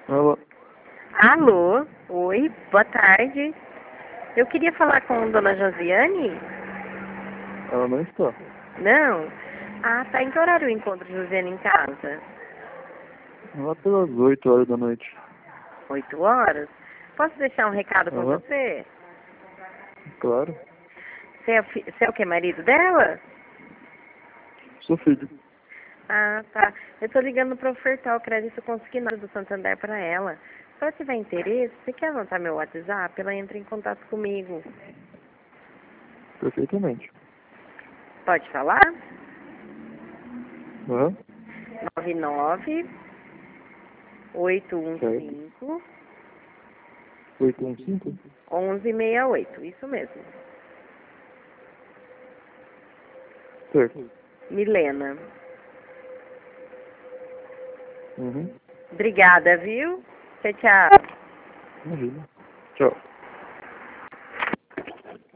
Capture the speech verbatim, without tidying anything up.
Alô? Alô? Oi, boa tarde. Eu queria falar com Dona Josiane? Ela não está. Não? Ah, tá. Em que horário eu encontro Josiane em casa? Lá pelas oito horas da noite. Oito horas? Posso deixar um recado com Aham. você? Claro. Você é, o fi- você é o que? Marido dela? Sou filho. Ah, tá. Eu tô ligando para ofertar o crédito consignado do Santander para ela. Se ela tiver interesse, você quer anotar meu WhatsApp? Ela entra em contato comigo. Perfeitamente. Pode falar? Aham. nove nove oito um Certo. cinco oito um cinco? onze sessenta e oito. Isso mesmo. Certo. Milena. Uhum. Obrigada, viu? Tchau, tchau. Imagina. Tchau.